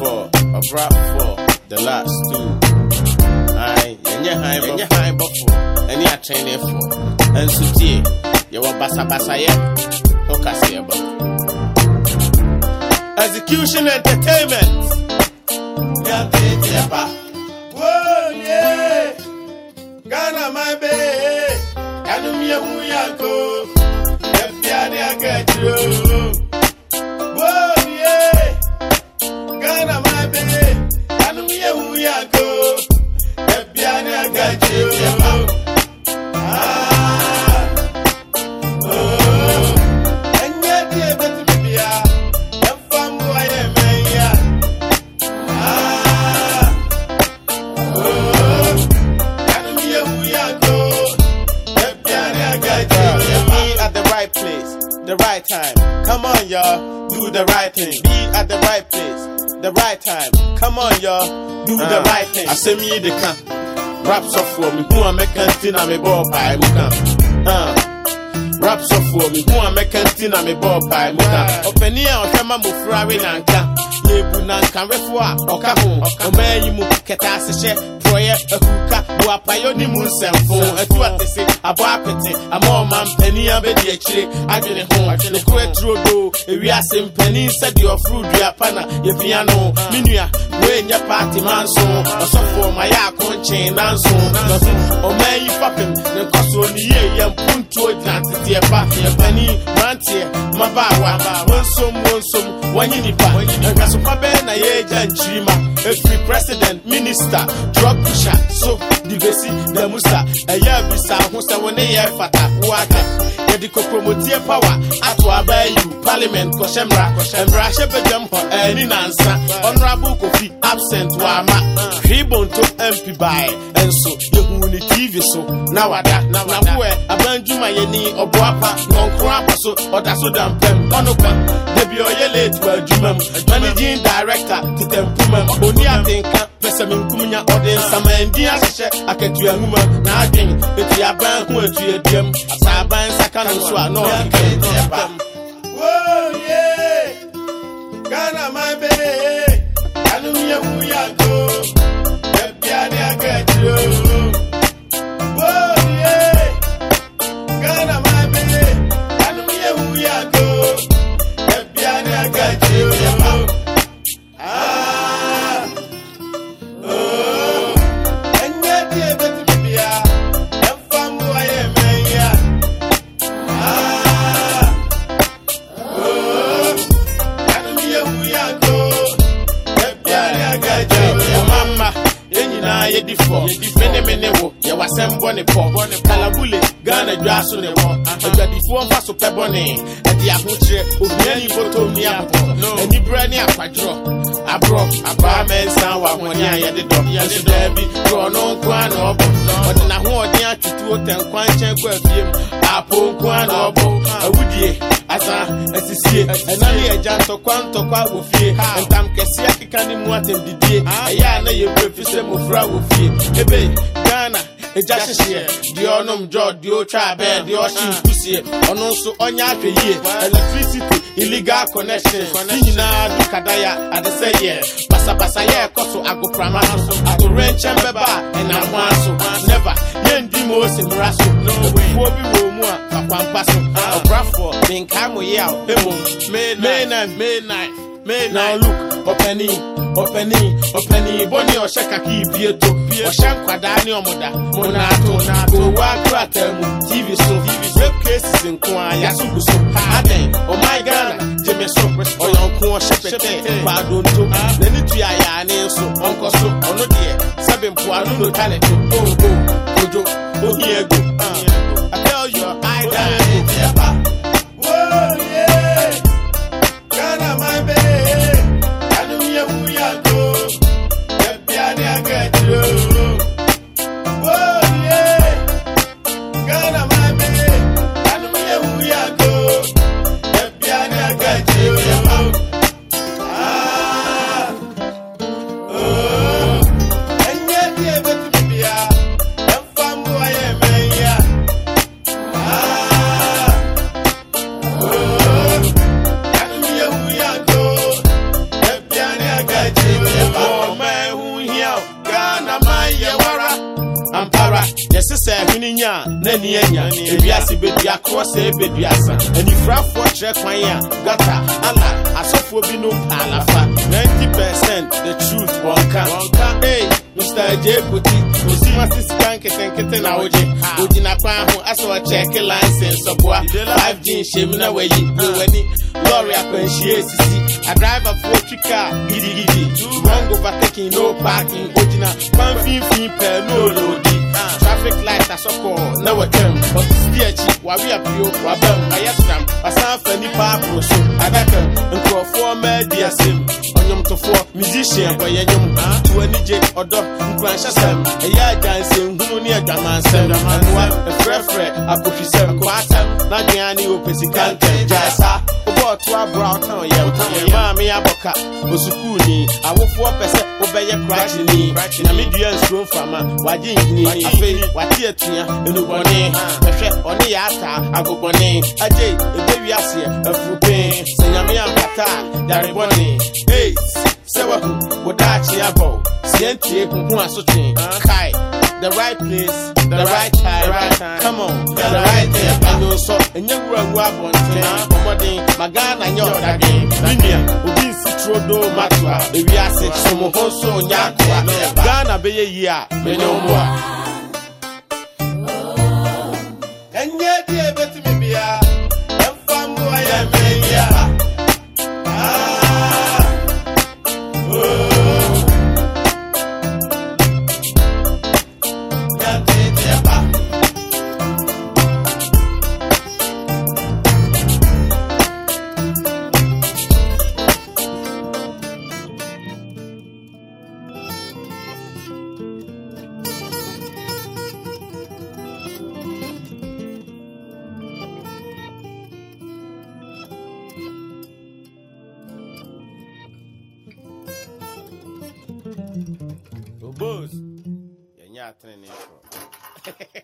for the last two. Aye, and your high before, and your training for, and Sutie, you were basa yet, Hokasiaba. Execution Entertainment. Whoa, yeah, Ghana, my baby, Anumia Muyako, Epiani, I get you. Whoa, yeah, Ghana, my baby, Anumia Muyako, Epiani, I get you. The right time, come on y'all, do the right thing. Be at the right place, the right time, come on y'all, do the right thing. I say me the can, raps up for me, who am I canting on me ball by me can. Raps up for me, who am I canting on me ball by me can. Open here on Kama Mufrawi Nanka, Yebu Nanka Refua, Okaho, Omeyimu, Ketashe, Proye, Akuka, Buapayoni Munsenfo, and to what they say, Abapete, a more man penny and baby actually, I didn't home, I didn't quit through, if we are some penny, said your fruit, your pana, your piano, Minia, when your party man so, or so for my account chain and so, or may you popping, the cost of the year, and put to it, not to your party, a penny, Mantia, Mabawa, one some, one you need, and Casopabena, and Chima, every president, minister, drug pusher, so divesi the musa a year bisa husa when they are fata waka yediko promote power atwa by you parliament ko shemra shebejam ho any nansa honorable Kofi absent wama ribon to MP by and so yehu ni TV so na wada na boe abanjuma yeni oboapa nonkra so odaso dampem onoka debi oyele to adwumam managing director titempumam oni atenka pesamin kumunya ode samandi ahye aketua huma na adwen eti aban hu etu ediem asaban sakana so a no ketem. Whoa yeah, Ghana my baby, Anumia Muyako, Epiani aketu. Whoa yeah, Ghana my baby, Anumia Muyako, Epiani aketu. Mene wo ya wasem bone po kalabule Ghana dwaso ne wo adwadifo mfa so pebone e dia hochire obiani boto mi apo ani brani akwadro abro mensa wa honi ayede do yeso da bi ro no kwa na obo odina ho odi atwitu otankwan chen kwa fiem apo kwa na obo awudie asa asisie enani ejanto kwanto kwa wofie entam kese akika ni mu atem didie aya na ye brefise mofra wofie ebe Ghana ejashishie di onom jo di o twa be di o shin kusie ono so onya ahweye electricity illegal connection nyina du kadaya adeseye basa ye koso agoprama so agorenche mbeba na hwanso never yendi mo semraso no way wo bi wo mu a pakwampa so obrafo binkamo ye a May now look, opening, Bonnie or Shakaki Pieto, or Shankwadani or Monato, TV so, web cases in Kwa Yasuku so, Aden, oh my God, Jimmy Sopres, or Uncle Shepete, Pardon to, Nenitria, so, Uncle so, on the dear, Sabin Puano, talent, Ojo, oh, here go, I tell you, I die. Whoa, yeah, Ghana, my baby. Oh ninya na ni anya ebiase bedua cross ebeduasa anifra for trek kwan ya gata ala asofo bi no alafa 90% the truth wonka hey Mr. J Kuti Osima siskan keten na oje ojina kwa ho aso check license obua 5G shemina weyi weni lorry akwanhie sisi a driver for twika gidi wrong overtaking no parking ojina pan fin per no loadi traffic light asoko na wetem but still chi wa we apio wa bam ayatram asan fani pa proso adaka nkrofo media sim onyom tofo musician boy enyom to anije odo nkwansha sam eya dance nhunu ne adwamansem anwa frefre apofisem kwatam na dwani opesikanke jasa obo to abroad town ye ma me aboka osukuni awofo pese obeye crash ni na media nstro fama waje ni afi wati atua enubone hwe one ya ata agobone aje ebewi ase afrupen senyame ampata darebone hey sewa wodachi abo sientie kunku asotin kai the right place the right time come on the right time and also enyewura abonten omodin magana nyo dade linia obi sitrodo matwa ewi ase somo honso nyakwa Ghana beye yi a menyomoa enye die betimi bia emfambo ya meya boss, you're not training for.